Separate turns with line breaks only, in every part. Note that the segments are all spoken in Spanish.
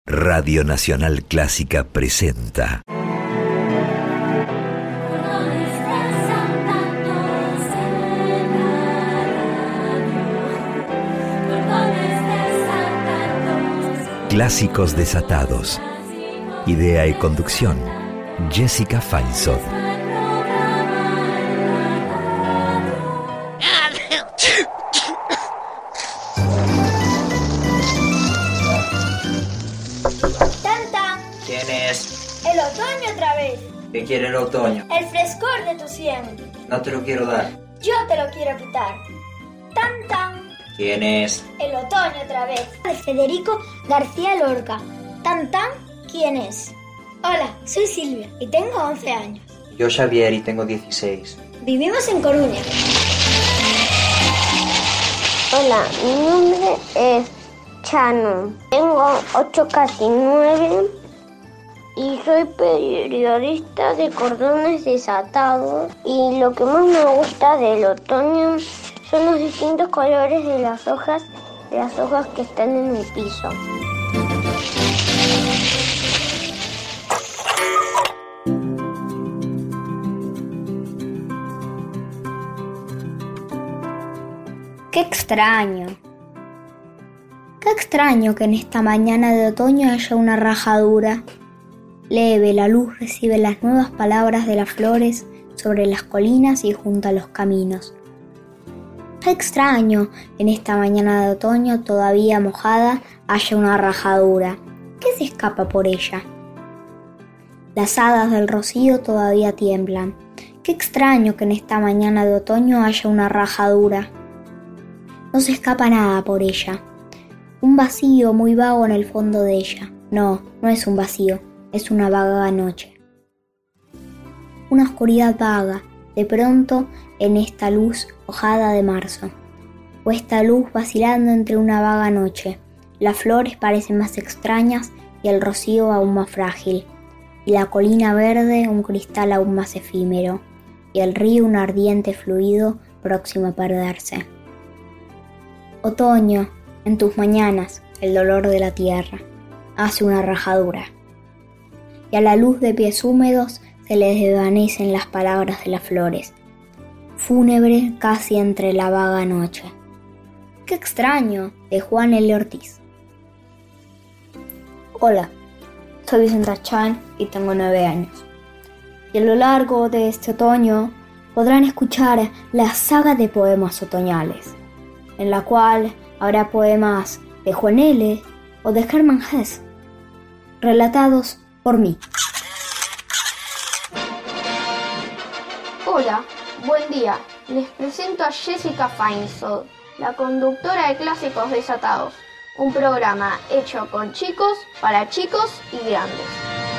Radio Nacional Clásica presenta Clásicos Desatados. Idea y conducción, Jessica Feinsohn.
¿Quién es?
El otoño otra vez.
¿Qué quiere el otoño?
El frescor de tu sien.
No te lo quiero dar.
Yo te lo quiero quitar. Tan tan.
¿Quién es?
El otoño otra vez. De Federico García Lorca. Tan tan. ¿Quién es? Hola, soy Silvia y tengo 11 años.
Yo Xavier y tengo 16.
Vivimos en Coruña.
Hola, mi nombre es Chano. Tengo 8, casi 9 y soy periodista de Cordones Desatados. Y lo que más me gusta del otoño son los distintos colores de las hojas que están en el piso.
¡Qué extraño! ¡Qué extraño que en esta mañana de otoño haya una rajadura! Leve, la luz recibe las nuevas palabras de las flores sobre las colinas y junto a los caminos. ¡Qué extraño que en esta mañana de otoño todavía mojada haya una rajadura! ¿Qué se escapa por ella? Las hadas del rocío todavía tiemblan. ¡Qué extraño que en esta mañana de otoño haya una rajadura! No se escapa nada por ella. Un vacío muy vago en el fondo de ella. No es un vacío, es una vaga noche. Una oscuridad vaga, de pronto en esta luz hojada de marzo. O esta luz vacilando entre una vaga noche. Las flores parecen más extrañas y el rocío aún más frágil. Y la colina verde un cristal aún más efímero. Y el río un ardiente fluido próximo a perderse. Otoño, en tus mañanas, el dolor de la tierra hace una rajadura. Y a la luz de pies húmedos se les desvanecen las palabras de las flores, fúnebre casi entre la vaga noche. ¡Qué extraño! De Juan L. Ortiz. Hola, soy Vicenta Chan y tengo 9 años. Y a lo largo de este otoño podrán escuchar la saga de poemas otoñales, en la cual habrá poemas de Juan L. o de Hermann Hesse, relatados por mí.
Hola, buen día. Les presento a Jessica Feinsohn, la conductora de Clásicos Desatados, un programa hecho con chicos, para chicos y grandes.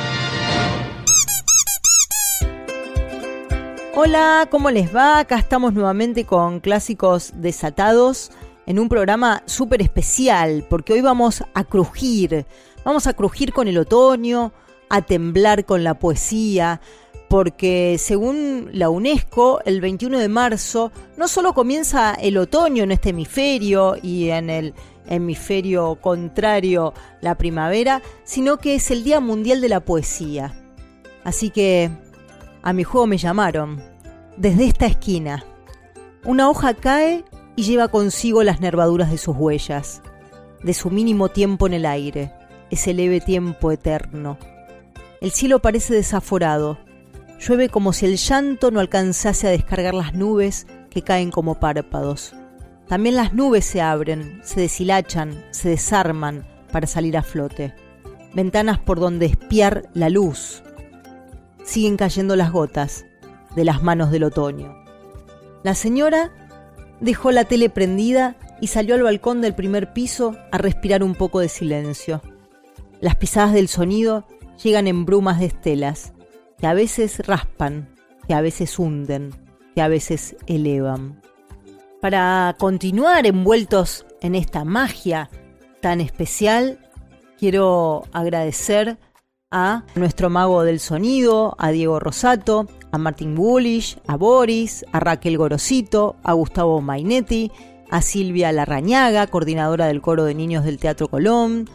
Hola, ¿cómo les va? Acá estamos nuevamente con Clásicos Desatados en un programa súper especial porque hoy vamos a crujir con el otoño, a temblar con la poesía, porque según la UNESCO, el 21 de marzo no solo comienza el otoño en este hemisferio y en el hemisferio contrario la primavera, sino que es el Día Mundial de la Poesía. Así que a mi juego me llamaron. Desde esta esquina, una hoja cae y lleva consigo las nervaduras de sus huellas, de su mínimo tiempo en el aire, ese leve tiempo eterno. El cielo parece desaforado, llueve como si el llanto no alcanzase a descargar las nubes que caen como párpados. También las nubes se abren, se deshilachan, se desarman para salir a flote. Ventanas por donde espiar la luz. Siguen cayendo las gotas de las manos del otoño. La señora dejó la tele prendida y salió al balcón del primer piso a respirar un poco de silencio. Las pisadas del sonido llegan en brumas de estelas, que a veces raspan, que a veces hunden, que a veces elevan. Para continuar envueltos en esta magia tan especial, quiero agradecer a nuestro mago del sonido, a Diego Rosato, a Martín Bullish, a Boris, a Raquel Gorosito, a Gustavo Mainetti, a Silvia Larrañaga, coordinadora del coro de niños del Teatro Colón,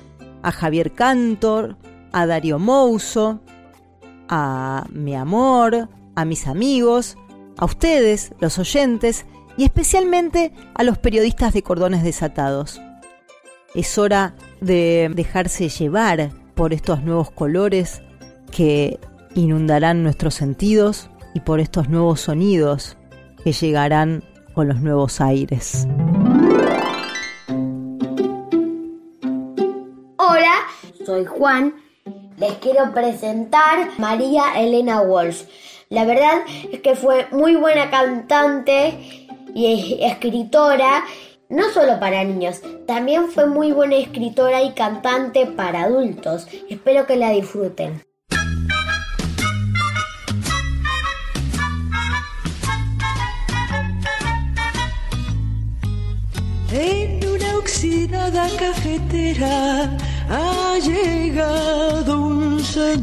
a Javier Cantor, a Darío Mouso, a mi amor, a mis amigos, a ustedes, los oyentes, y especialmente a los periodistas de Cordones Desatados. Es hora de dejarse llevar por estos nuevos colores que inundarán nuestros sentidos y por estos nuevos sonidos que llegarán con los nuevos aires.
Hola, soy Juan. Les quiero presentar María Elena Walsh. La verdad es que fue muy buena cantante y escritora, no solo para niños, también fue muy buena escritora y cantante para adultos. Espero que la disfruten.
En una oxidada cafetera ha llegado un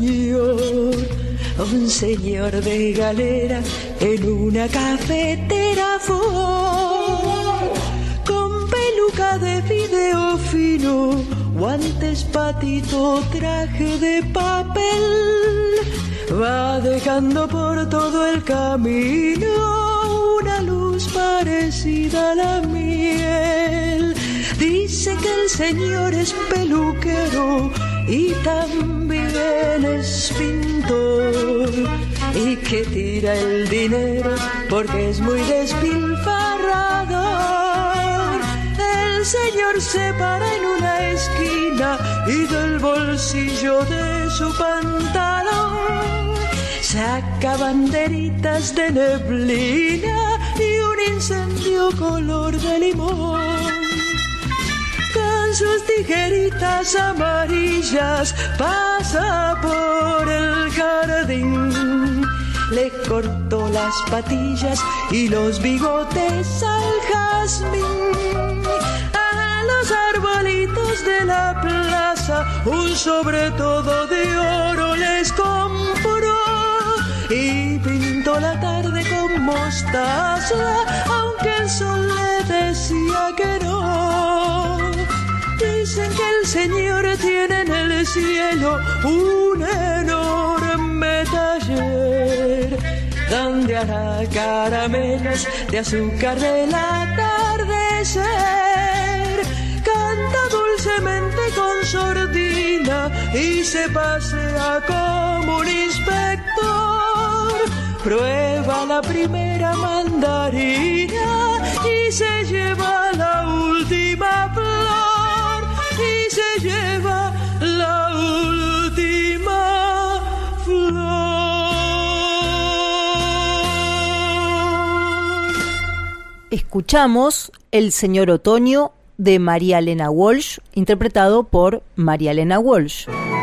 señor de galera en una cafetera Ford, con peluca de fideo fino, guantes patito, traje de papel, va dejando por todo el camino una luz parecida a la miel. Dice que el señor es peluquero y también es pintor, y que tira el dinero porque es muy despilfarrador. El señor se para en una esquina y del bolsillo de su pantalón saca banderitas de neblina y un incendio color de limón. Con sus tijeritas amarillas pasa por el jardín, le cortó las patillas y los bigotes al jazmín. A los arbolitos de la plaza un sobre todo de oro les compró y pintó la tarde con mostaza, aunque el sol le decía que no. Dicen que el señor tiene en el cielo un enorme taller donde hará caramelos de azúcar del atardecer. Canta dulcemente con sordina y se pasea como un inspector. Prueba la primera mandarina y se lleva la última flor, y se lleva la última flor.
Escuchamos El Señor Otoño de María Elena Walsh, interpretado por María Elena Walsh.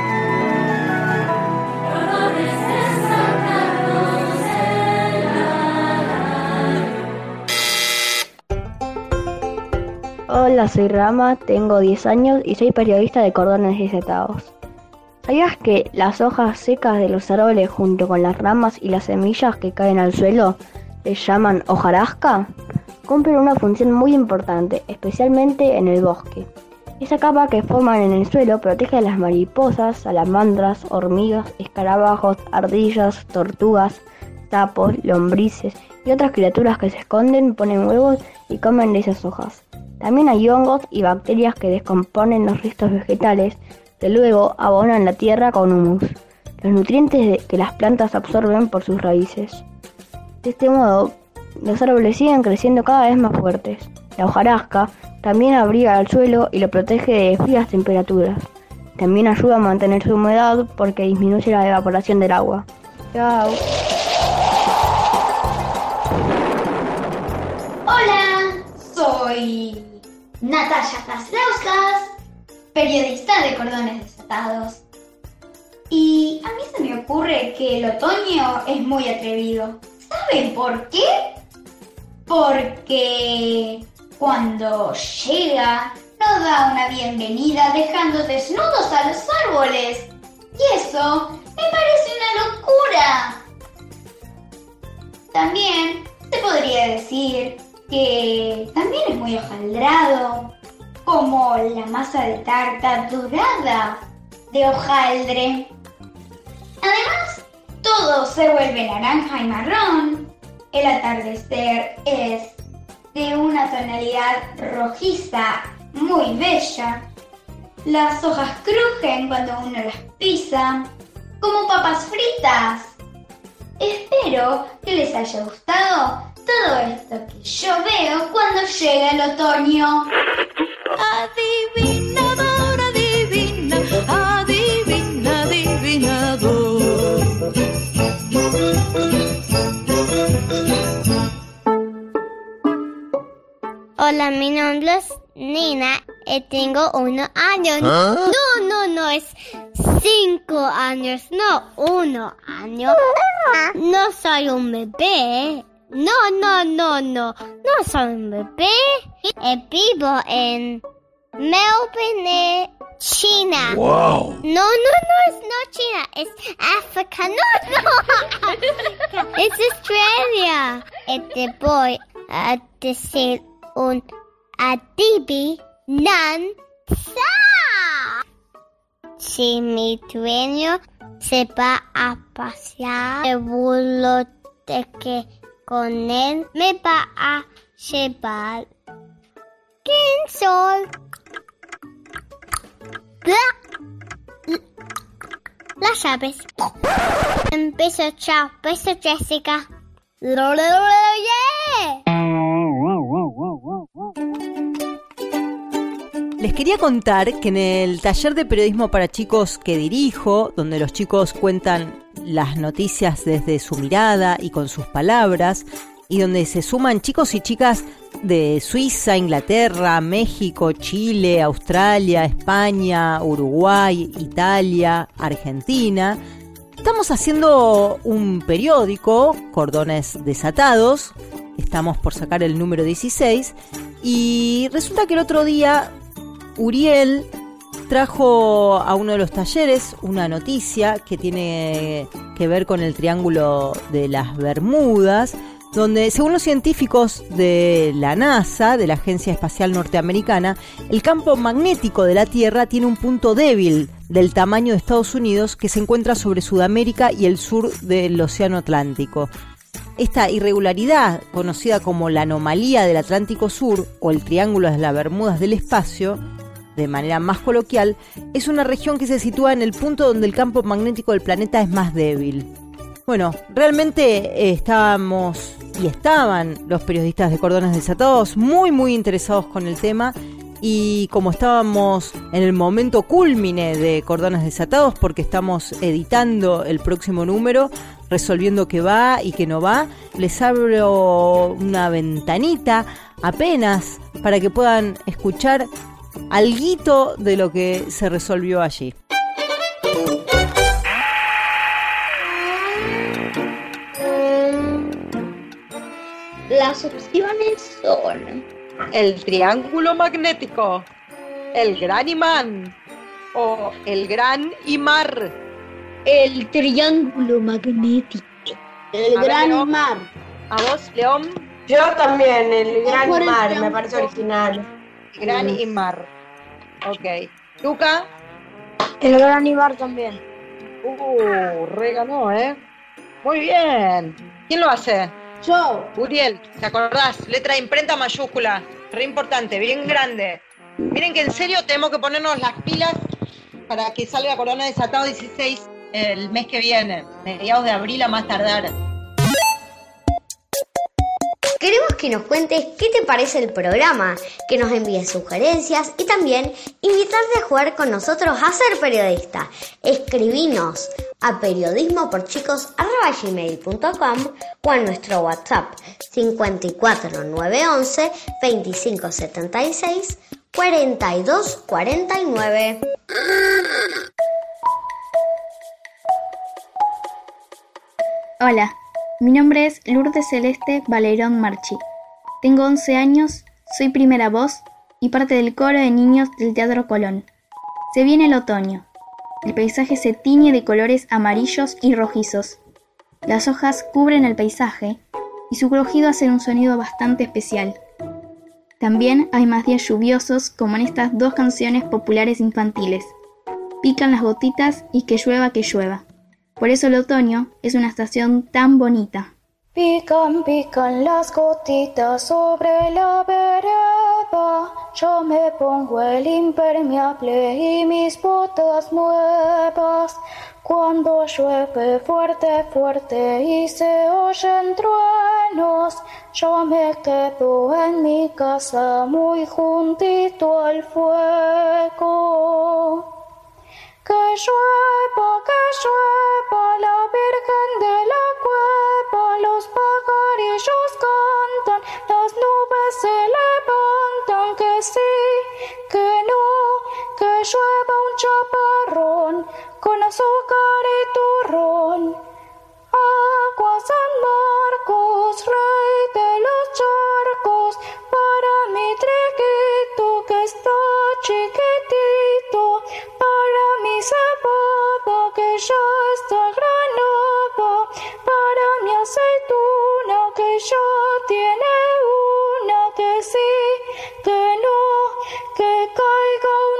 Hola, soy Rama, tengo 10 años y soy periodista de Cordones Desatados. ¿Sabías que las hojas secas de los árboles junto con las ramas y las semillas que caen al suelo se llaman hojarasca? Cumplen una función muy importante, especialmente en el bosque. Esa capa que forman en el suelo protege a las mariposas, salamandras, hormigas, escarabajos, ardillas, tortugas, sapos, lombrices y otras criaturas que se esconden, ponen huevos y comen de esas hojas. También hay hongos y bacterias que descomponen los restos vegetales, que luego abonan la tierra con humus, los nutrientes que las plantas absorben por sus raíces. De este modo, los árboles siguen creciendo cada vez más fuertes. La hojarasca también abriga el suelo y lo protege de frías temperaturas. También ayuda a mantener su humedad porque disminuye la evaporación del agua. Chao.
Hola, soy Natalia Kaslauskas, periodista de Cordones Desatados. Y a mí se me ocurre que el otoño es muy atrevido. ¿Saben por qué? Porque cuando llega nos da una bienvenida dejando desnudos a los árboles. Y eso me parece una locura. También se podría decir que también es muy hojaldrado, como la masa de tarta dorada de hojaldre. Además, todo se vuelve naranja y marrón. El atardecer es de una tonalidad rojiza muy bella. Las hojas crujen cuando uno las pisa, como papas fritas. Espero que les haya gustado todo esto que yo veo cuando llega el otoño.
Adivinador, adivina, adivina, adivinador.
Hola, mi nombre es Nina y tengo 1 año. No, es 5 años, no 1 año. No soy un bebé. No soy un bebé. Vivo en Melbourne, China.
Wow.
No, China, es África. No, es Australia. Y te voy a decir un adivinanza. Si mi dueño se va a pasear, seguro de que con él me va a llevar. ¿Quién soy? Las llaves. Beso, chao. Beso, Jessica. Yeah.
Les quería contar que en el taller de periodismo para chicos que dirijo, donde los chicos cuentan las noticias desde su mirada y con sus palabras, y donde se suman chicos y chicas de Suiza, Inglaterra, México, Chile, Australia, España, Uruguay, Italia, Argentina, estamos haciendo un periódico, Cordones Desatados. Estamos por sacar el número 16 y resulta que el otro día Uriel trajo a uno de los talleres una noticia que tiene que ver con el Triángulo de las Bermudas, donde, según los científicos de la NASA, de la Agencia Espacial Norteamericana, el campo magnético de la Tierra tiene un punto débil del tamaño de Estados Unidos que se encuentra sobre Sudamérica y el sur del Océano Atlántico. Esta irregularidad, conocida como la anomalía del Atlántico Sur o el Triángulo de las Bermudas del Espacio, de manera más coloquial, es una región que se sitúa en el punto donde el campo magnético del planeta es más débil. Bueno, realmente estábamos y estaban los periodistas de Cordones Desatados muy interesados con el tema, y como estábamos en el momento cúlmine de Cordones Desatados, porque estamos editando el próximo número, resolviendo qué va y qué no va, les abro una ventanita apenas para que puedan escuchar alguito de lo que se resolvió allí.
Las opciones son el triángulo magnético, el gran imán o el gran imar.
El triángulo magnético. El gran imar.
¿A vos, León?
Yo también, el gran imar, me parece original.
Gran imar. Ok. ¿Luca?
El gran imar también.
Reganó, ¿eh? Muy bien. ¿Quién lo hace?
Yo.
Uriel, ¿te acordás? Letra de imprenta mayúscula. Re importante, bien grande. Miren que en serio tenemos que ponernos las pilas para que salga Cordones Desatados 16 el mes que viene, mediados de abril a más tardar.
Queremos que nos cuentes qué te parece el programa, que nos envíes sugerencias y también invitarte a jugar con nosotros a ser periodista. Escribinos a periodismoporchicos@gmail.com o a nuestro WhatsApp 54 911 25 76 42 49.
Hola, mi nombre es Lourdes Celeste Valerón Marchi. Tengo 11 años, soy primera voz y parte del coro de niños del Teatro Colón. Se viene el otoño. El paisaje se tiñe de colores amarillos y rojizos. Las hojas cubren el paisaje y su crujido hace un sonido bastante especial. También hay más días lluviosos, como en estas dos canciones populares infantiles. Pican las gotitas y que llueva, que llueva. Por eso el otoño es una estación tan bonita.
Pican, pican las gotitas sobre la vereda. Yo me pongo el impermeable y mis botas nuevas. Cuando llueve fuerte, fuerte y se oyen truenos, yo me quedo en mi casa muy juntito al fuego. Que llueva, la Virgen de la Cueva, los pajarillos cantan, las nubes se levantan, que sí, que no, que llueva un chaparrón, con azúcar y turrón. Agua San Marcos, rey de los charcos, para mi triquito que está chiquitito, para mi cebada que ya está granada, para mi aceituna que ya tiene una, que sí, que no, que caiga un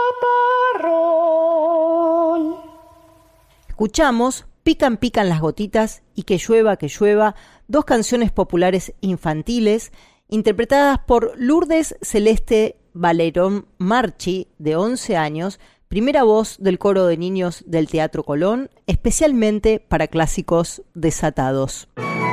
chaparrón.
Escuchamos Pican, pican las gotitas y que llueva, dos canciones populares infantiles interpretadas por Lourdes Celeste Valerón Marchi, de 11 años, primera voz del coro de niños del Teatro Colón, especialmente para clásicos desatados.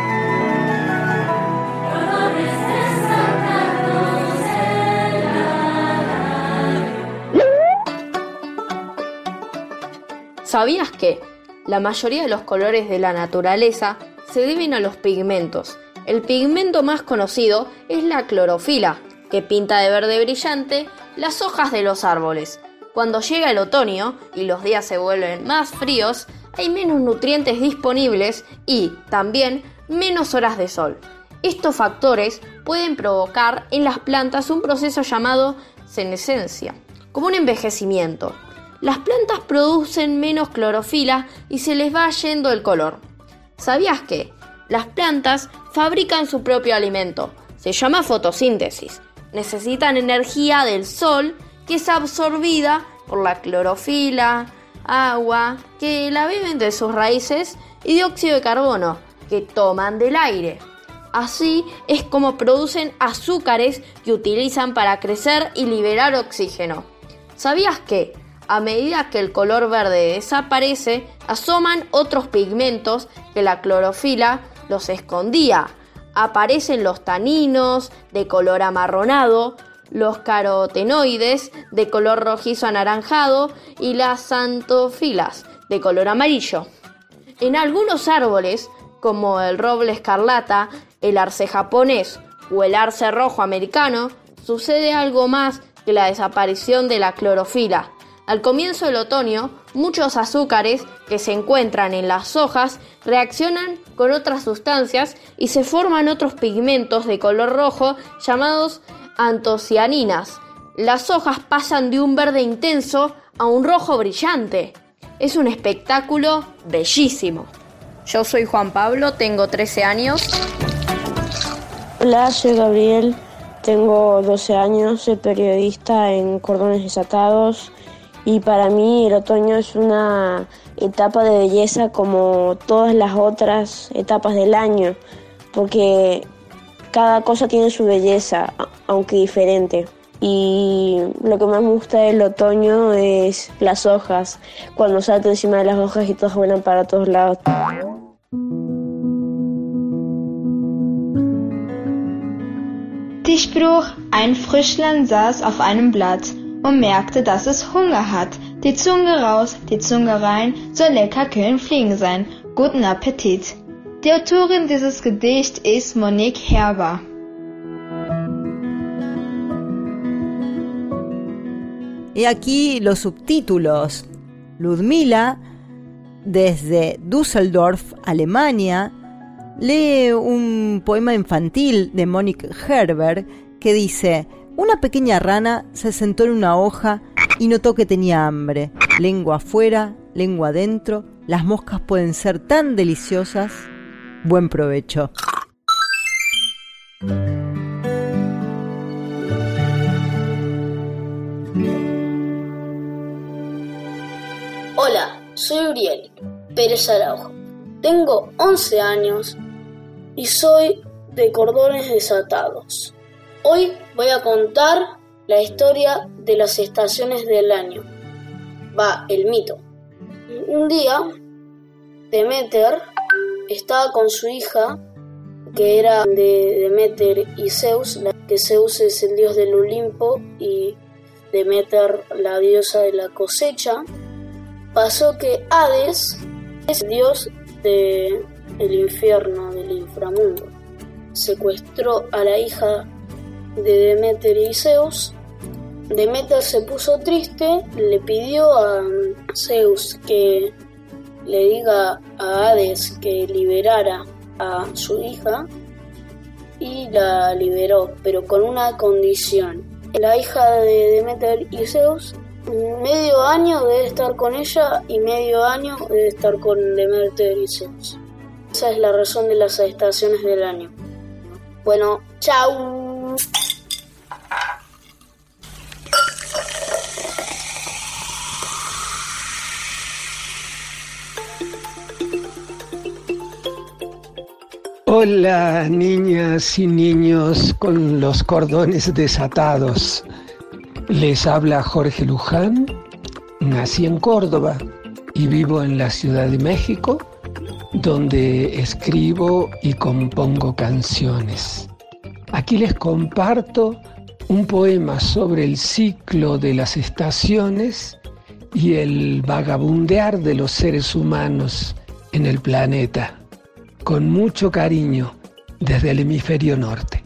¿Sabías que la mayoría de los colores de la naturaleza se deben a los pigmentos? El pigmento más conocido es la clorofila, que pinta de verde brillante las hojas de los árboles. Cuando llega el otoño y los días se vuelven más fríos, hay menos nutrientes disponibles y, también, menos horas de sol. Estos factores pueden provocar en las plantas un proceso llamado senescencia, como un envejecimiento. Las plantas producen menos clorofila y se les va yendo el color. ¿Sabías que las plantas fabrican su propio alimento? Se llama fotosíntesis. Necesitan energía del sol que es absorbida por la clorofila, agua, que la beben de sus raíces, y dióxido de carbono, que toman del aire. Así es como producen azúcares que utilizan para crecer y liberar oxígeno. ¿Sabías que a medida que el color verde desaparece, asoman otros pigmentos que la clorofila los escondía? Aparecen los taninos de color amarronado, los carotenoides de color rojizo anaranjado y las xantofilas de color amarillo. En algunos árboles, como el roble escarlata, el arce japonés o el arce rojo americano, sucede algo más que la desaparición de la clorofila. Al comienzo del otoño, muchos azúcares que se encuentran en las hojas reaccionan con otras sustancias y se forman otros pigmentos de color rojo llamados antocianinas. Las hojas pasan de un verde intenso a un rojo brillante. Es un espectáculo bellísimo. Yo soy Juan Pablo, tengo 13 años.
Hola, soy Gabriel, tengo 12 años, soy periodista en Cordones Desatados. Y para mí el otoño es una etapa de belleza como todas las otras etapas del año, porque cada cosa tiene su belleza, aunque diferente. Y lo que más me gusta del otoño es las hojas, cuando salto encima de las hojas y todas vuelan para todos lados.
Die Spruch, ein Frischlein saß auf einem Blatt und merkte, dass es Hunger hat. Die Zunge raus, die Zunge rein, so lecker können Fliegen sein. Guten Appetit. Die Autorin dieses Gedichts ist Monique Herber.
Y aquí los subtítulos. Ludmila, desde Düsseldorf, Alemania, lee un poema infantil de Monique Herber que dice: una pequeña rana se sentó en una hoja y notó que tenía hambre. Lengua afuera, lengua adentro, las moscas pueden ser tan deliciosas. Buen provecho.
soy Uriel Pérez Araujo. Tengo 11 años y soy de Cordones Desatados. Hoy voy a contar la historia de las estaciones del año. Va, el mito. Un día, Deméter estaba con su hija, que era de Deméter y Zeus, que Zeus es el dios del Olimpo y Deméter la diosa de la cosecha. Pasó que Hades es el dios del infierno, del inframundo. Secuestró a la hija de Deméter y Zeus. Deméter se puso triste, le pidió a Zeus que le diga a Hades que liberara a su hija y la liberó, pero con una condición. La hija de Deméter y Zeus, medio año debe estar con ella y medio año debe estar con Deméter y Zeus. Esa es la razón de las estaciones del año. Bueno, chau.
Hola, niñas y niños con los cordones desatados. Les habla Jorge Luján. Nací en Córdoba y vivo en la Ciudad de México, donde escribo y compongo canciones. Aquí les comparto un poema sobre el ciclo de las estaciones y el vagabundear de los seres humanos en el planeta. Con mucho cariño, desde el hemisferio norte.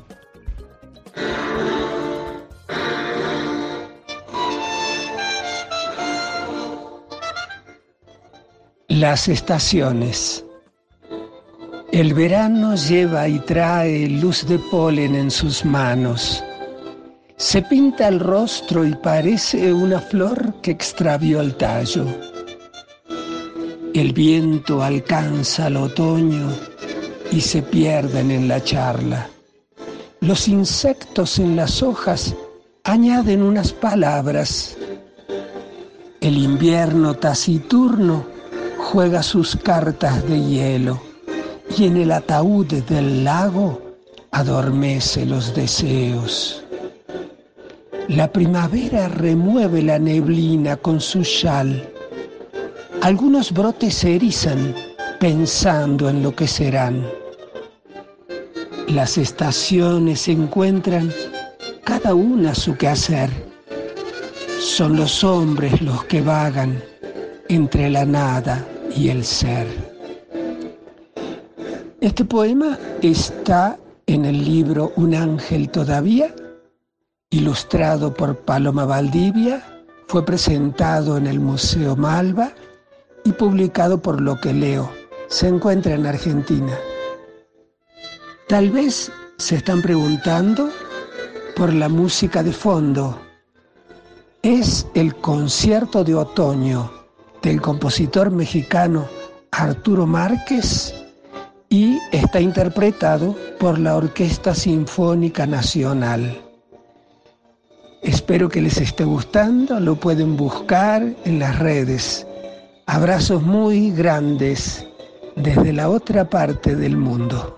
Las estaciones. El verano lleva y trae luz de polen en sus manos. Se pinta el rostro y parece una flor que extravió el tallo. El viento alcanza el otoño y se pierden en la charla. Los insectos en las hojas añaden unas palabras. El invierno taciturno juega sus cartas de hielo y en el ataúd del lago adormece los deseos. La primavera remueve la neblina con su chal. Algunos brotes se erizan pensando en lo que serán. Las estaciones encuentran cada una su quehacer. Son los hombres los que vagan entre la nada y el ser. Este poema está en el libro Un ángel todavía, ilustrado por Paloma Valdivia, fue presentado en el Museo Malva y publicado por Lo que leo. Se encuentra en Argentina. Tal vez se están preguntando por la música de fondo. Es el concierto de otoño del compositor mexicano Arturo Márquez y está interpretado por la Orquesta Sinfónica Nacional. Espero que les esté gustando, lo pueden buscar en las redes. Abrazos muy grandes desde la otra parte del mundo.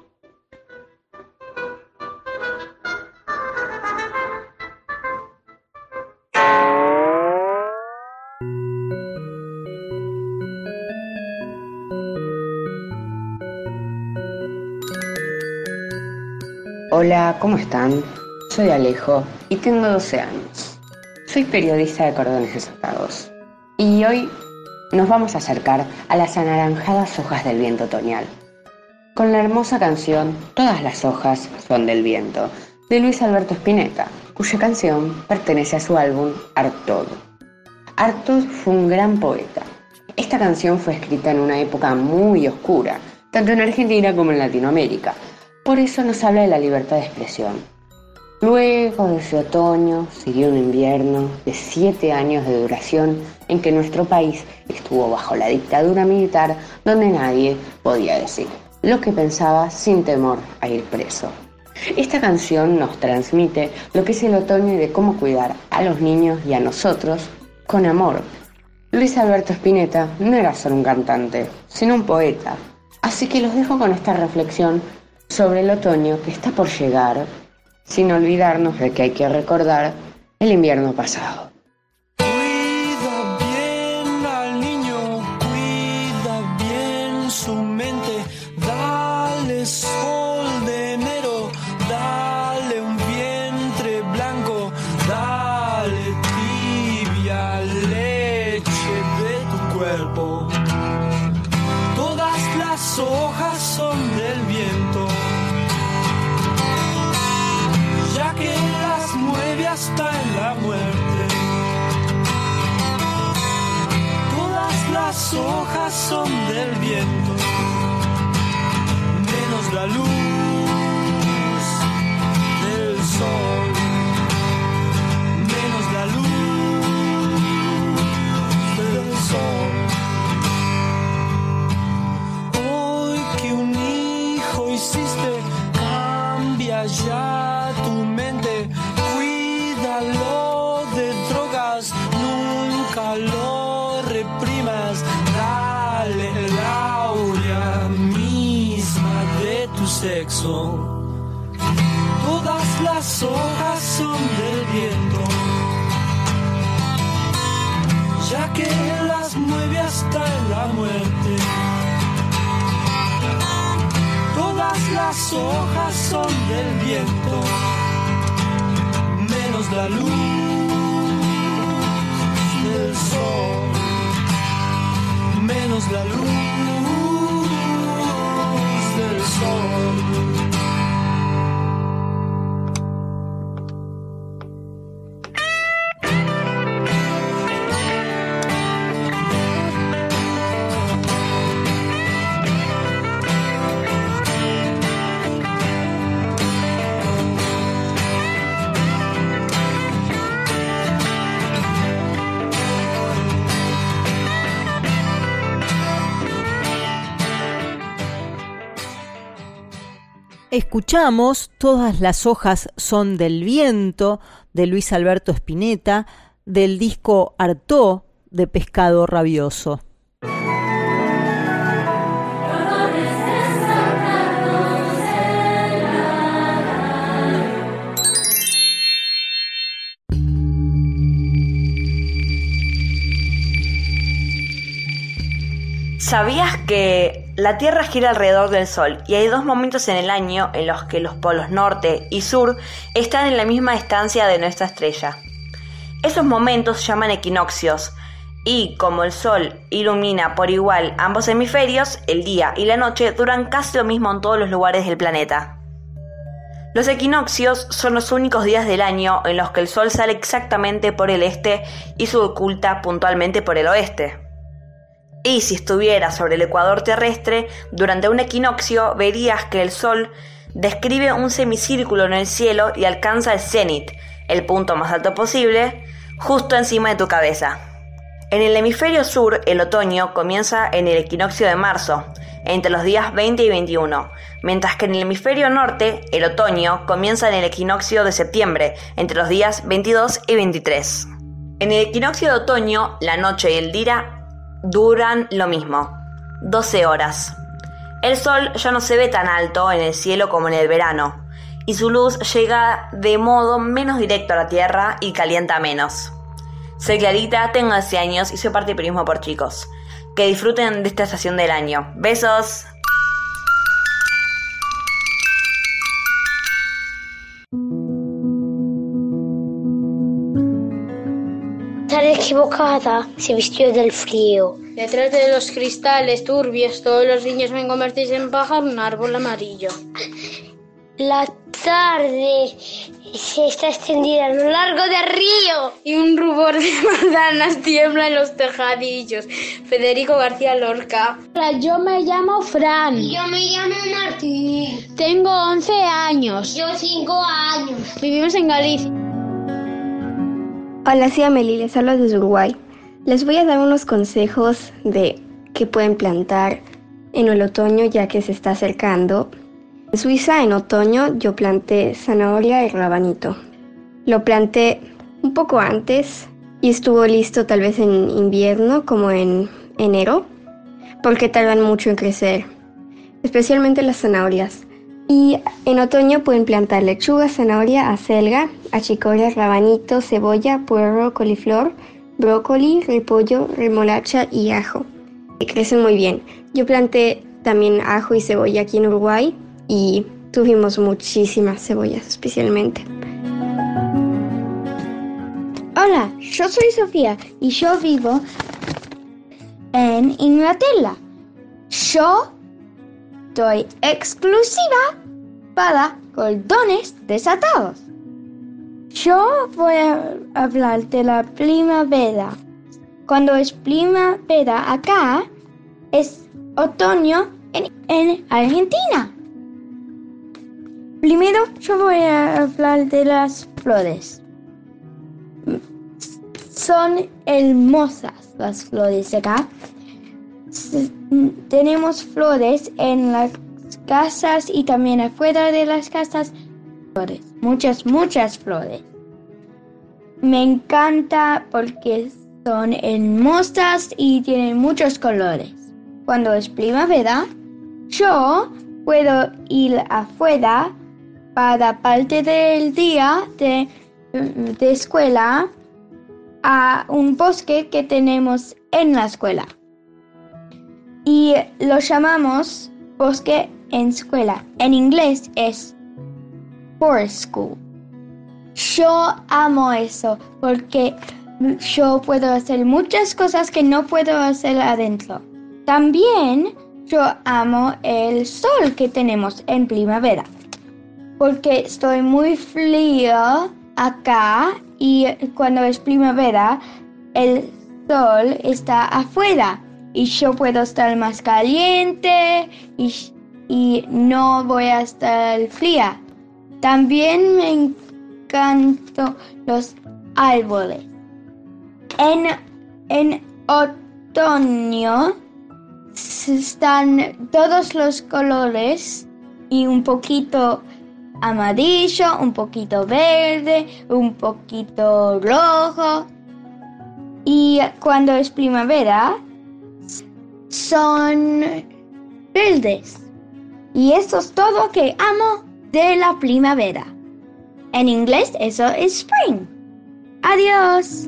Hola, ¿cómo están? Soy Alejo y tengo 12 años. Soy periodista de Cordones Desatados. Y hoy nos vamos a acercar a las anaranjadas hojas del viento otoñal, con la hermosa canción Todas las hojas son del viento, de Luis Alberto Spinetta, cuya canción pertenece a su álbum Artaud. Artaud fue un gran poeta. Esta canción fue escrita en una época muy oscura, tanto en Argentina como en Latinoamérica. Por eso nos habla de la libertad de expresión. Luego de ese otoño siguió un invierno de 7 años de duración en que nuestro país estuvo bajo la dictadura militar, donde nadie podía decir lo que pensaba sin temor a ir preso. Esta canción nos transmite lo que es el otoño y de cómo cuidar a los niños y a nosotros con amor. Luis Alberto Spinetta no era solo un cantante, sino un poeta. Así que los dejo con esta reflexión sobre el otoño que está por llegar, sin olvidarnos de que hay que recordar el invierno pasado.
Cuida bien al niño, cuida bien su mente, dale sol de enero, dale un vientre blanco, dale tibia leche de tu cuerpo. Todas las hojas son del viento, ya que las mueve hasta en la muerte. Todas las hojas son del viento, menos la luz del sol, menos la luz del sol. Hoy que un hijo hiciste, cambia ya tu mente, cuídalo de drogas, nunca lo reprimas, dale el aurea misma de tu sexo. Todas las hojas son del viento, ya que las mueve hasta en la muerte. Todas las hojas son del viento, menos la luz del sol, menos la luz del sol.
Escuchamos Todas las hojas son del viento, de Luis Alberto Spinetta, del disco Artaud de Pescado Rabioso.
¿Sabías que la Tierra gira alrededor del Sol y hay dos momentos en el año en los que los polos norte y sur están en la misma distancia de nuestra estrella? Esos momentos se llaman equinoccios y, como el Sol ilumina por igual ambos hemisferios, el día y la noche duran casi lo mismo en todos los lugares del planeta. Los equinoccios son los únicos días del año en los que el Sol sale exactamente por el este y se oculta puntualmente por el oeste. Y si estuvieras sobre el ecuador terrestre, durante un equinoccio verías que el Sol describe un semicírculo en el cielo y alcanza el cenit, el punto más alto posible, justo encima de tu cabeza. En el hemisferio sur, el otoño comienza en el equinoccio de marzo, entre los días 20 y 21, mientras que en el hemisferio norte, el otoño comienza en el equinoccio de septiembre, entre los días 22 y 23. En el equinoccio de otoño, la noche y el día duran lo mismo, 12 horas. El sol ya no se ve tan alto en el cielo como en el verano, y su luz llega de modo menos directo a la Tierra y calienta menos. Soy Clarita, tengo 12 años y soy parte de Periodismo por Chicos. Que disfruten de esta estación del año. ¡Besos!
Equivocada, se vistió del frío.
Detrás de los cristales turbios, todos los niños ven convertirse en pájaro un árbol amarillo.
La tarde se está extendida a lo largo del río.
Y un rubor de manzanas tiembla en los tejadillos. Federico García Lorca.
Hola, yo me llamo Fran.
Yo me llamo Martín.
Tengo 11 años.
Yo 5 años.
Vivimos en Galicia.
Hola, soy Amelie, les hablo desde Uruguay. Les voy a dar unos consejos de qué pueden plantar en el otoño ya que se está acercando. En Suiza, en otoño, yo planté zanahoria y rabanito. Lo planté un poco antes y estuvo listo tal vez en invierno como en enero, porque tardan mucho en crecer, especialmente las zanahorias. Y en otoño pueden plantar lechuga, zanahoria, acelga, achicoria, rabanito, cebolla, puerro, coliflor, brócoli, repollo, remolacha y ajo. Y crecen muy bien. Yo planté también ajo y cebolla aquí en Uruguay y tuvimos muchísimas cebollas especialmente.
Hola, yo soy Sofía y yo vivo en Inglaterra. Yo soy exclusiva para cordones desatados. Yo voy a hablar de la primavera. Cuando es primavera acá, es otoño en Argentina. Primero yo voy a hablar de las flores. Son hermosas las flores acá. Tenemos flores en las casas y también afuera de las casas. Flores, muchas flores. Me encanta porque son hermosas y tienen muchos colores. Cuando es primavera, yo puedo ir afuera para parte del día de escuela a un bosque que tenemos en la escuela. Y lo llamamos bosque en escuela. En inglés es forest school. Yo amo eso porque yo puedo hacer muchas cosas que no puedo hacer adentro. También yo amo el sol que tenemos en primavera porque estoy muy frío acá y cuando es primavera el sol está afuera y yo puedo estar más caliente y no voy a estar fría. También me encantan los árboles. En otoño están todos los colores y un poquito amarillo, un poquito verde, un poquito rojo. Y cuando es primavera son verdes. Y eso es todo que amo de la primavera. En inglés eso es spring. Adiós.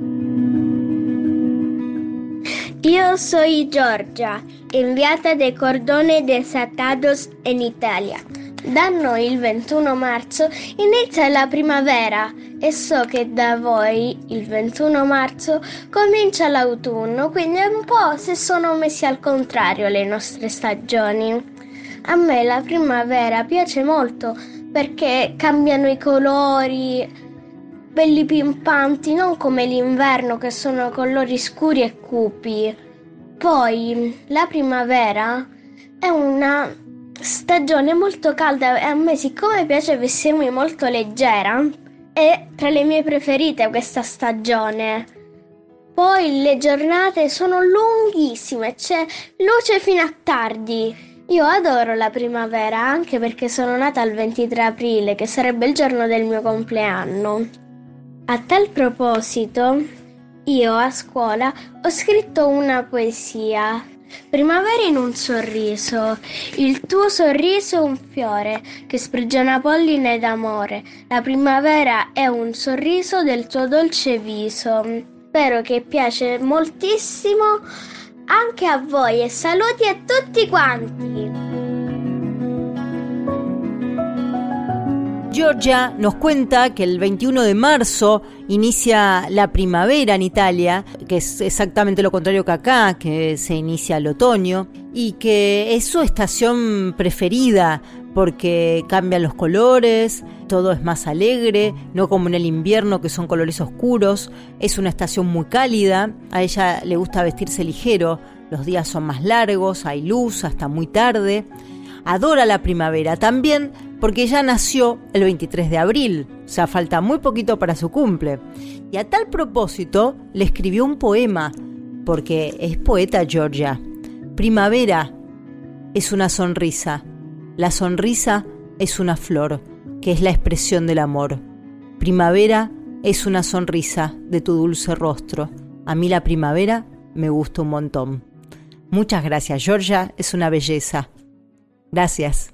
Io soy Giorgia, inviata dei cordoni desatados in Italia. Da noi il 21 marzo inizia la primavera e so che da voi il 21 marzo comincia l'autunno, quindi è un po' se sono messi al contrario le nostre stagioni. A me la primavera piace molto perché cambiano i colori, belli pimpanti, non come l'inverno che sono colori scuri e cupi. Poi la primavera è una stagione molto calda e a me, siccome piace vestirmi molto leggera, è tra le mie preferite questa stagione. Poi le giornate sono lunghissime, c'è luce fino a tardi. Io adoro la primavera anche perché sono nata il 23 aprile, che sarebbe il giorno del mio compleanno. A tal proposito, io a scuola ho scritto una poesia. Primavera in un sorriso, il tuo sorriso è un fiore che sprigiona polline d'amore. La primavera è un sorriso del tuo dolce viso. Spero che piace moltissimo anche a voi e saluti a tutti quanti.
Giorgia nos cuenta que el 21 de marzo inicia la primavera en Italia, que es exactamente lo contrario que acá, que se inicia el otoño, y que es su estación preferida porque cambian los colores, todo es más alegre, no como en el invierno que son colores oscuros. Es una estación muy cálida, a ella le gusta vestirse ligero, los días son más largos, hay luz hasta muy tarde. Adora la primavera también porque ella nació el 23 de abril, o sea, falta muy poquito para su cumple. Y a tal propósito le escribió un poema, porque es poeta Giorgia. Primavera es una sonrisa, la sonrisa es una flor, que es la expresión del amor. Primavera es una sonrisa de tu dulce rostro. A mí la primavera me gusta un montón. Muchas gracias, Georgia, es una belleza. Gracias.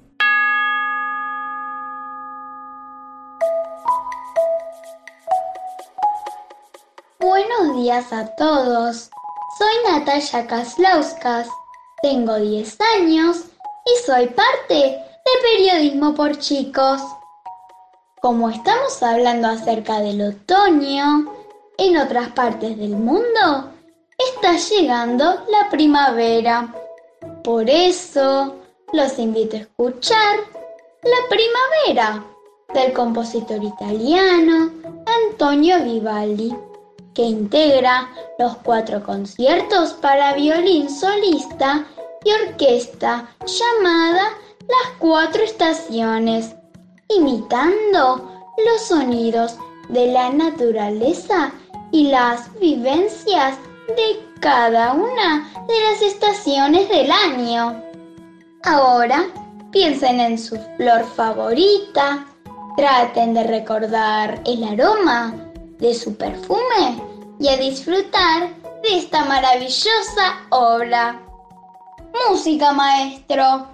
Buenos días a todos. Soy Natalia Kaslauskas, tengo 10 años y soy parte de Periodismo por Chicos. Como estamos hablando acerca del otoño, en otras partes del mundo está llegando la primavera. Por eso los invito a escuchar La Primavera del compositor italiano Antonio Vivaldi, que integra los 4 conciertos para violín solista y orquesta llamada Las 4 Estaciones, imitando los sonidos de la naturaleza y las vivencias de cada una de las estaciones del año. Ahora piensen en su flor favorita, traten de recordar el aroma de su perfume y a disfrutar de esta maravillosa obra. Música, maestro.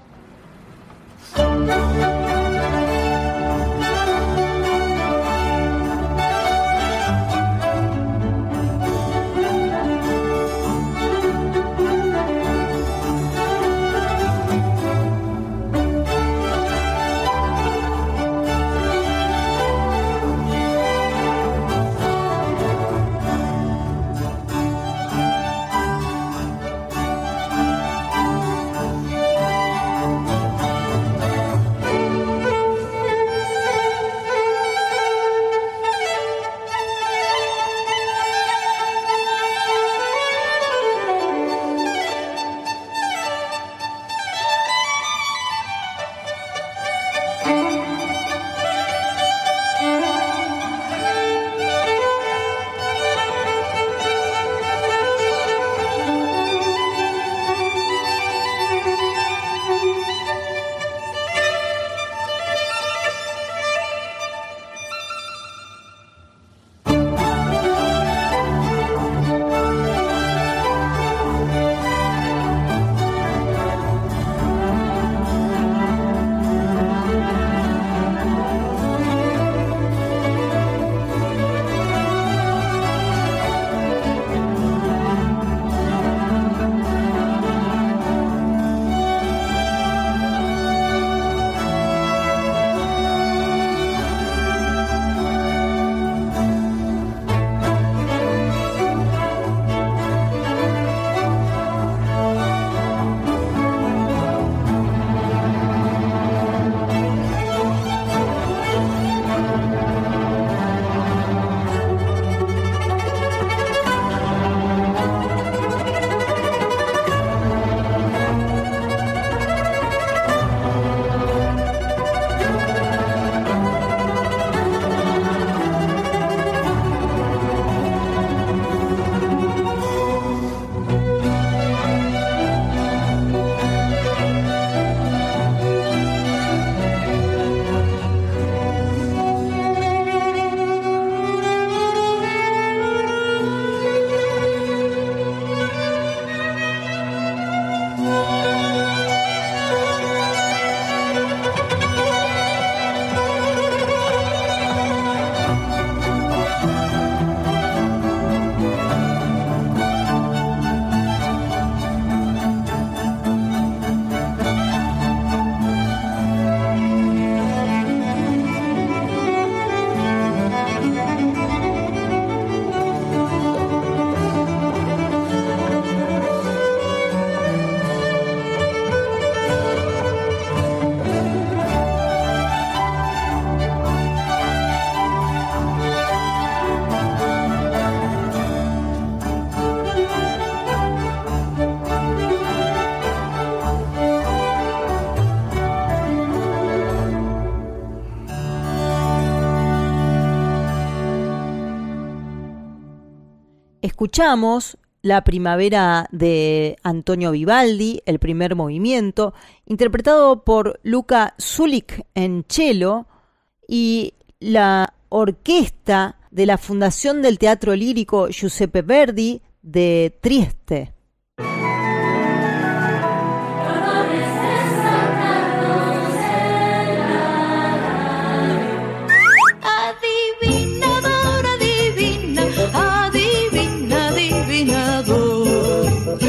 Escuchamos La Primavera de Antonio Vivaldi, el primer movimiento, interpretado por Luka Sulik en cello y la orquesta de la Fundación del Teatro Lírico Giuseppe Verdi de Trieste.
Adivinador, adivina, adivina, adivinador.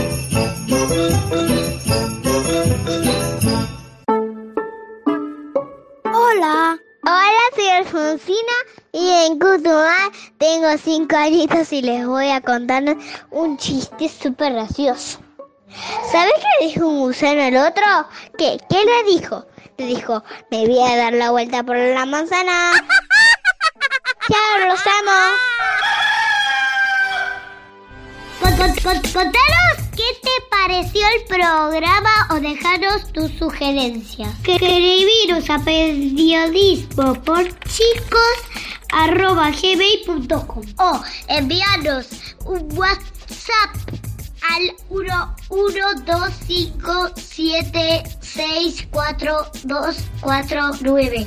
Hola. Hola, soy Alfonsina y en Cutumán tengo 5 añitos y les voy a contar un chiste súper gracioso. ¿Sabes qué le dijo un gusano al otro? ¿Qué le dijo? Le dijo, me voy a dar la vuelta por la manzana. ¡Chao, los amo! Contanos qué te pareció el programa o dejaros tus sugerencias. Escribiros a periodismoporchicos@gmail.com o enviarnos un WhatsApp al 11257644249.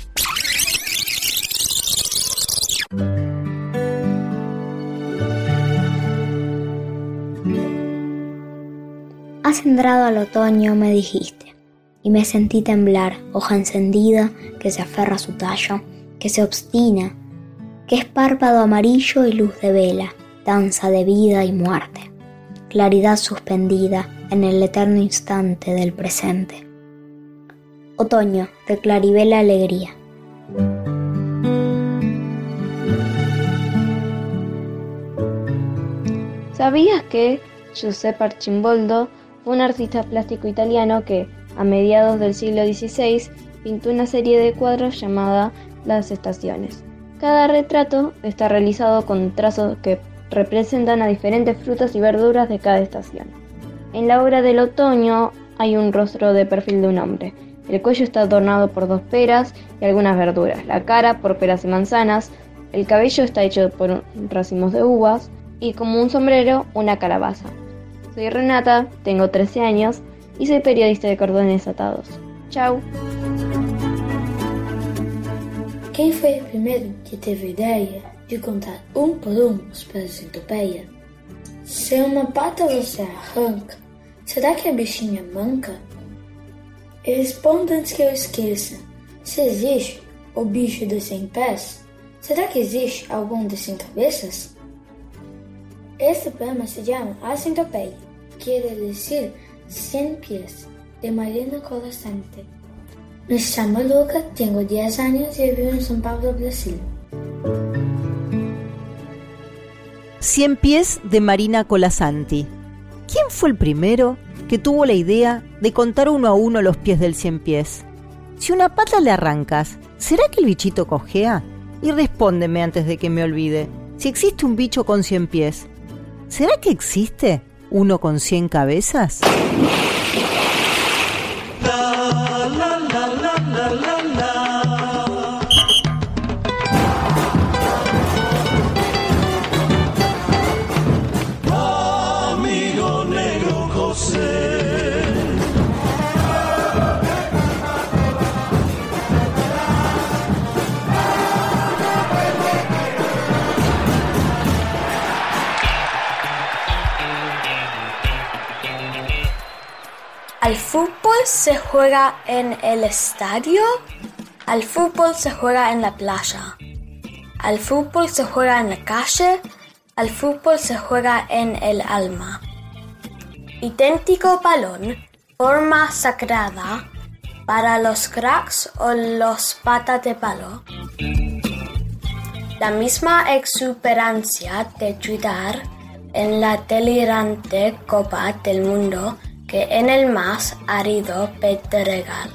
Has entrado al otoño, me dijiste, y me sentí temblar, hoja encendida que se aferra a su tallo, que se obstina, que es párpado amarillo y luz de vela, danza de vida y muerte, claridad suspendida en el eterno instante del presente. Otoño, de claribela alegría.
¿Sabías que Giuseppe Arcimboldo fue un artista plástico italiano que, a mediados del siglo XVI, pintó una serie de cuadros llamada Las Estaciones? Cada retrato está realizado con trazos que representan a diferentes frutas y verduras de cada estación. En la obra del otoño hay un rostro de perfil de un hombre. El cuello está adornado por 2 peras y algunas verduras, la cara por peras y manzanas, el cabello está hecho por racimos de uvas y como un sombrero, una calabaza. Soy Renata, tengo 13 años y soy periodista de Cordones Atados. Chau.
Quem foi o primeiro que teve a ideia de contar um por um os pés de centopeia? Se uma pata você arranca, será que a bichinha manca? Responda antes que eu esqueça. Se existe o bicho dos 100 pés, será que existe algum de 100 cabeças? Este poema se llama A Centopeia, quiere decir 100 pies, de Marina Colasanti. Me llamo Luca, tengo 10 años y vivo en São Paulo, Brasil.
100 pies de Marina Colasanti. ¿Quién fue el primero que tuvo la idea de contar uno a uno los pies del 100 pies? Si una pata le arrancas, ¿será que el bichito cojea? Y respóndeme antes de que me olvide. Si existe un bicho con 100 pies, ¿será que existe uno con 100 cabezas?
Amigo negro José.
¿Al fútbol se juega en el estadio? ¿Al fútbol se juega en la playa? ¿Al fútbol se juega en la calle? ¿Al fútbol se juega en el alma? Idéntico balón, forma sagrada para los cracks o los patas de palo. La misma exuberancia de ayudar en la delirante Copa del Mundo que en el más árido Pedregal.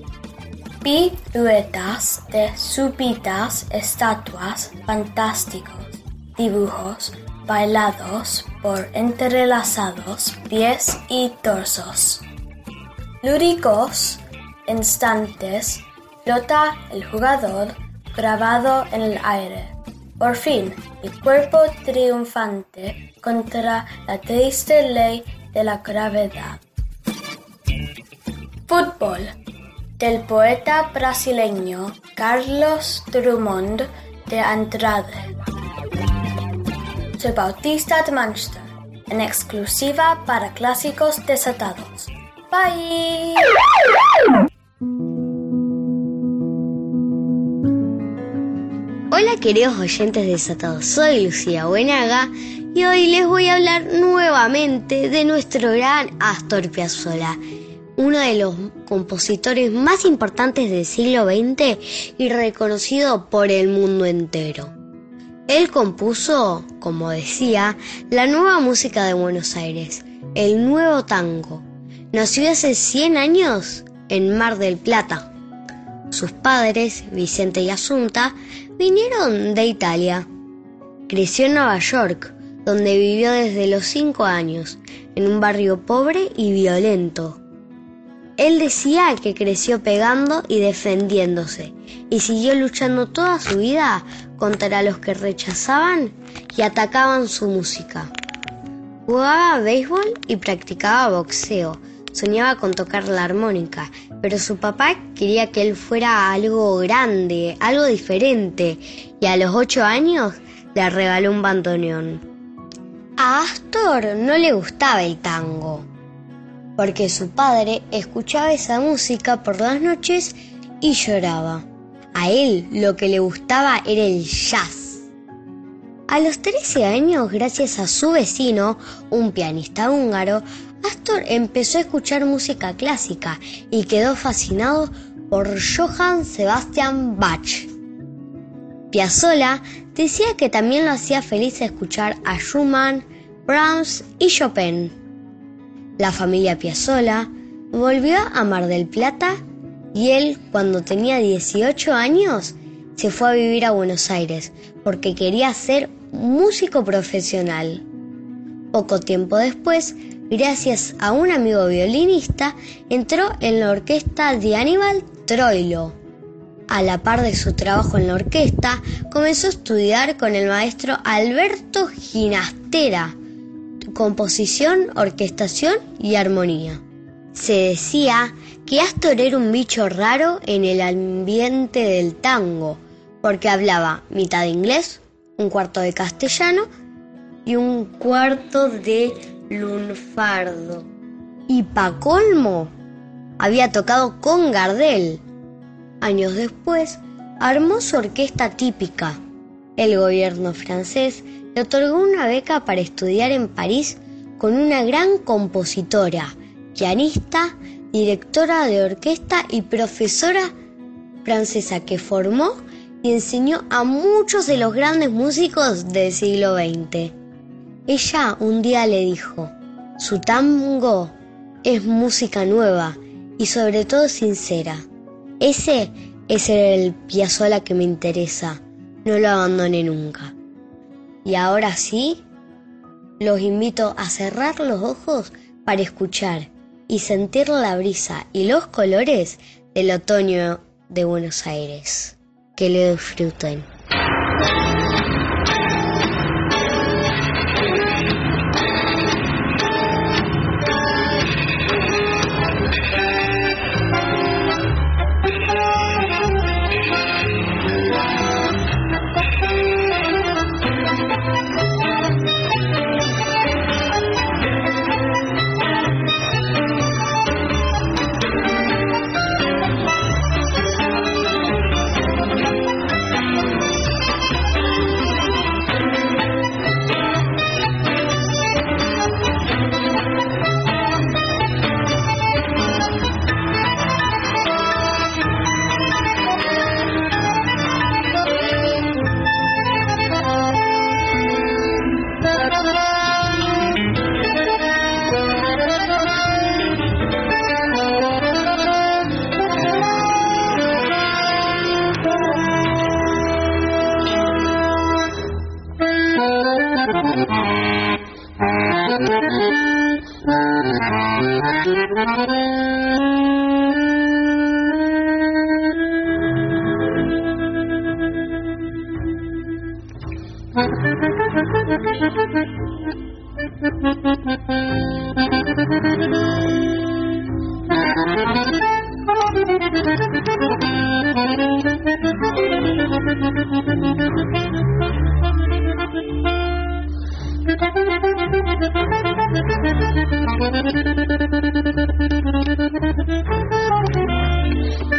Piruetas de súbitas estatuas, fantásticos dibujos bailados por entrelazados pies y torsos. Lúdicos instantes, flota el jugador grabado en el aire. Por fin, el cuerpo triunfante contra la triste ley de la gravedad. Fútbol, del poeta brasileño Carlos Drummond de Andrade. Soy Bautista de Manchester, en exclusiva para Clásicos Desatados. Bye.
Hola queridos oyentes desatados, soy Lucía Buenaga y hoy les voy a hablar nuevamente de nuestro gran Astor Piazzolla, uno de los compositores más importantes del siglo XX y reconocido por el mundo entero. Él compuso, como decía, la nueva música de Buenos Aires, el nuevo tango. Nació hace 100 años en Mar del Plata. Sus padres, Vicente y Asunta, vinieron de Italia. Creció en Nueva York, donde vivió desde los 5 años, en un barrio pobre y violento. Él decía que creció pegando y defendiéndose, y siguió luchando toda su vida contra los que rechazaban y atacaban su música. Jugaba béisbol y practicaba boxeo. Soñaba con tocar la armónica, pero su papá quería que él fuera algo grande, algo diferente, y a los 8 años le regaló un bandoneón. A Astor no le gustaba el tango, porque su padre escuchaba esa música por las noches y lloraba. A él lo que le gustaba era el jazz. A los 13 años, gracias a su vecino, un pianista húngaro, Astor empezó a escuchar música clásica y quedó fascinado por Johann Sebastian Bach. Piazzolla decía que también lo hacía feliz escuchar a Schumann, Brahms y Chopin. La familia Piazzolla volvió a Mar del Plata y él, cuando tenía 18 años, se fue a vivir a Buenos Aires porque quería ser músico profesional. Poco tiempo después, gracias a un amigo violinista, entró en la orquesta de Aníbal Troilo. A la par de su trabajo en la orquesta, comenzó a estudiar con el maestro Alberto Ginastera, composición, orquestación y armonía. Se decía que Astor era un bicho raro en el ambiente del tango, porque hablaba mitad de inglés, un cuarto de castellano y un cuarto de lunfardo. Y pa' colmo, había tocado con Gardel. Años después, armó su orquesta típica. El gobierno francés le otorgó una beca para estudiar en París con una gran compositora, pianista, directora de orquesta y profesora francesa que formó y enseñó a muchos de los grandes músicos del siglo XX. Ella un día le dijo: su tango es música nueva y sobre todo sincera. Ese es el Piazzolla que me interesa, no lo abandone nunca. Y ahora sí, los invito a cerrar los ojos para escuchar y sentir la brisa y los colores del otoño de Buenos Aires. Que lo disfruten.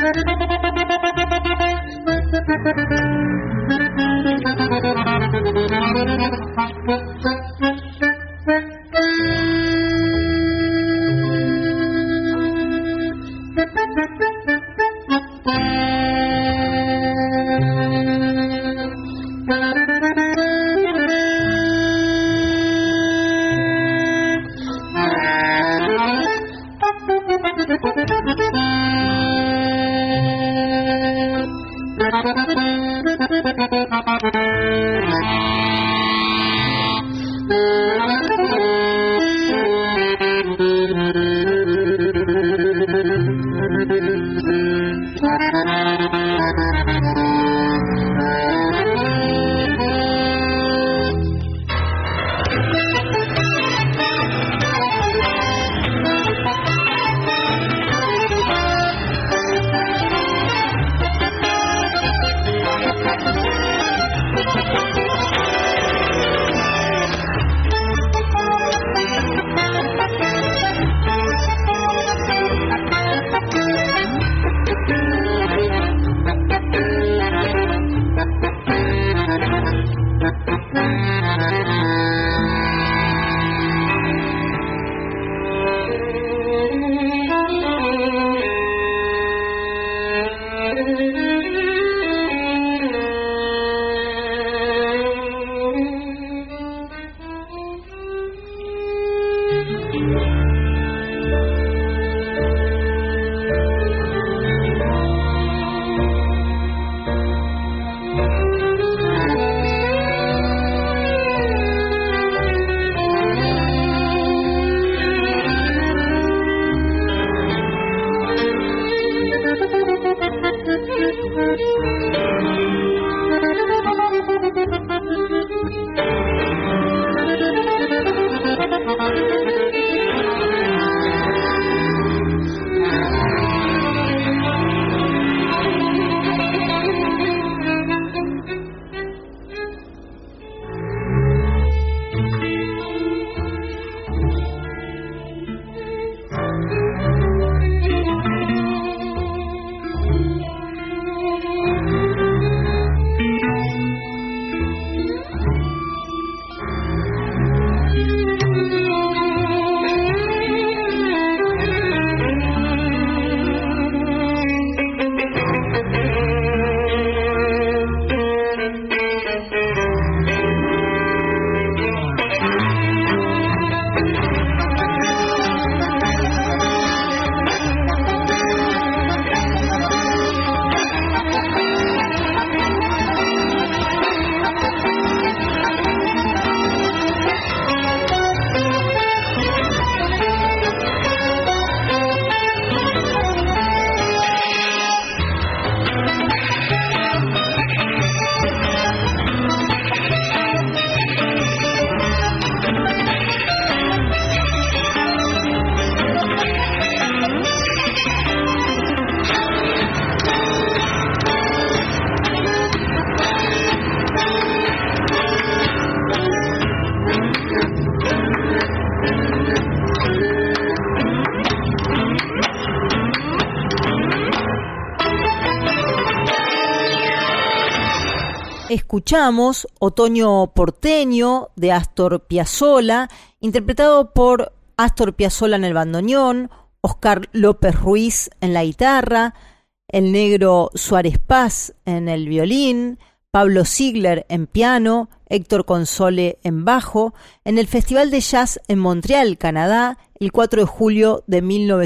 Escuchamos Otoño porteño de Astor Piazzolla, interpretado por Astor Piazzolla en el bandoneón, Oscar López Ruiz en la guitarra, el negro Suárez Paz en el violín, Pablo Ziegler en piano, Héctor Console en bajo, en el Festival de Jazz en Montreal, Canadá, el 4 de julio de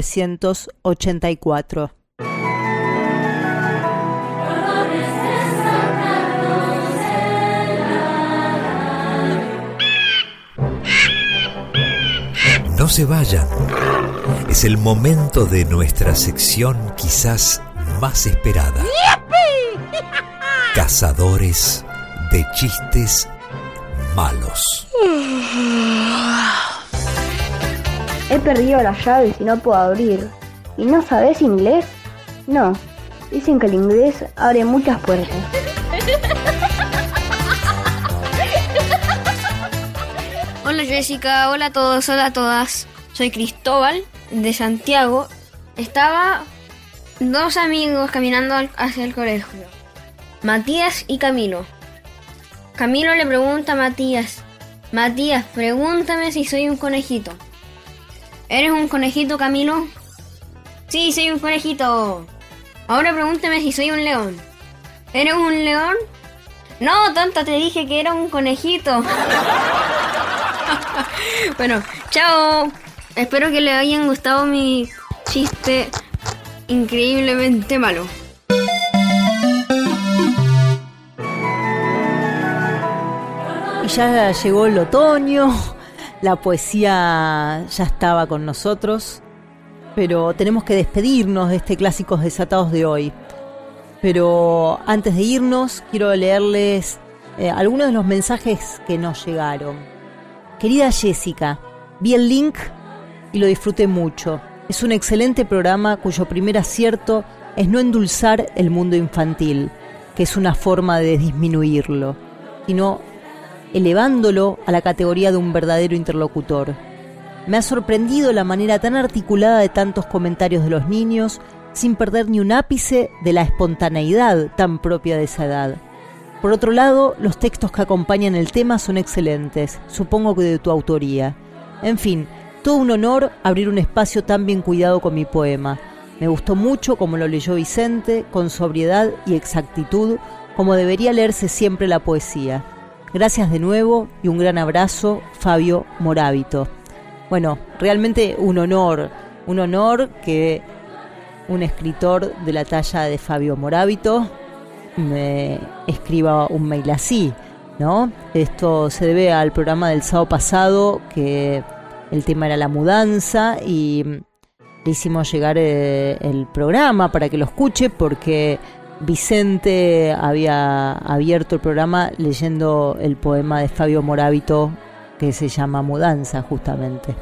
1984.
No se vayan, es el momento de nuestra sección quizás más esperada. Cazadores de chistes malos.
He perdido las llaves y no puedo abrir. ¿Y no sabes inglés? No, dicen que el inglés abre muchas puertas.
Hola Jessica, hola a todos, hola a todas. Soy Cristóbal de Santiago. Estaba Dos amigos caminando hacia el colegio. Matías y Camilo. Camilo le pregunta a Matías: Matías, pregúntame si soy un conejito. ¿Eres un conejito, Camilo? Sí, soy un conejito. Ahora pregúntame si soy un león. ¿Eres un león? No, tonta, te dije que era un conejito. Bueno, chao. Espero que les hayan gustado mi chiste increíblemente malo.
Y ya llegó el otoño, la poesía ya estaba con nosotros, pero tenemos que despedirnos de este Clásicos Desatados de hoy. Pero antes de irnos, quiero leerles algunos de los mensajes que nos llegaron. Querida Jessica, vi el link y lo disfruté mucho. Es un excelente programa cuyo primer acierto es no endulzar el mundo infantil, que es una forma de disminuirlo, sino elevándolo a la categoría de un verdadero interlocutor. Me ha sorprendido la manera tan articulada de tantos comentarios de los niños, sin perder ni un ápice de la espontaneidad tan propia de esa edad. Por otro lado, los textos que acompañan el tema son excelentes, supongo que de tu autoría. En fin, todo un honor abrir un espacio tan bien cuidado con mi poema. Me gustó mucho como lo leyó Vicente, con sobriedad y exactitud, como debería leerse siempre la poesía. Gracias de nuevo y un gran abrazo, Fabio Morábito. Bueno, realmente un honor que un escritor de la talla de Fabio Morábito me escriba un mail así, ¿no? Esto se debe al programa del sábado pasado, que el tema era la mudanza, y le hicimos llegar el programa para que lo escuche, porque Vicente había abierto el programa leyendo el poema de Fabio Morábito que se llama Mudanza, justamente.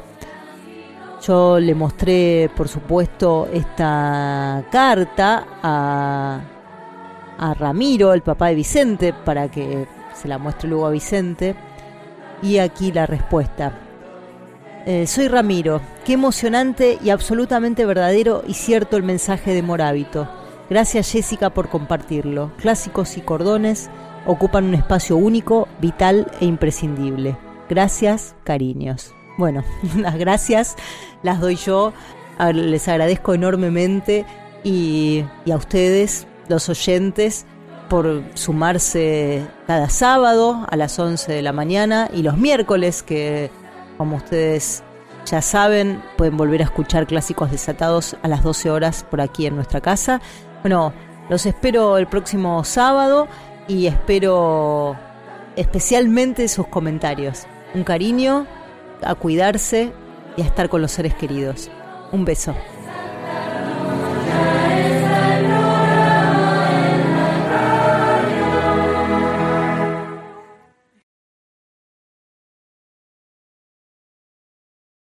Yo le mostré, por supuesto, esta carta a Ramiro, el papá de Vicente, para que se la muestre luego a Vicente. Y aquí la respuesta. Soy Ramiro. Qué emocionante y absolutamente verdadero y cierto el mensaje de Morábito. Gracias, Jessica, por compartirlo. Clásicos y cordones ocupan un espacio único, vital e imprescindible. Gracias, cariños. Bueno, las gracias las doy yo. Les agradezco enormemente y a ustedes, los oyentes, por sumarse cada sábado a las 11 de la mañana y los miércoles, que como ustedes ya saben, pueden volver a escuchar Clásicos Desatados a las 12 horas por aquí en nuestra casa. Bueno, los espero el próximo sábado y espero especialmente sus comentarios. Un cariño, a cuidarse y a estar con los seres queridos. Un beso.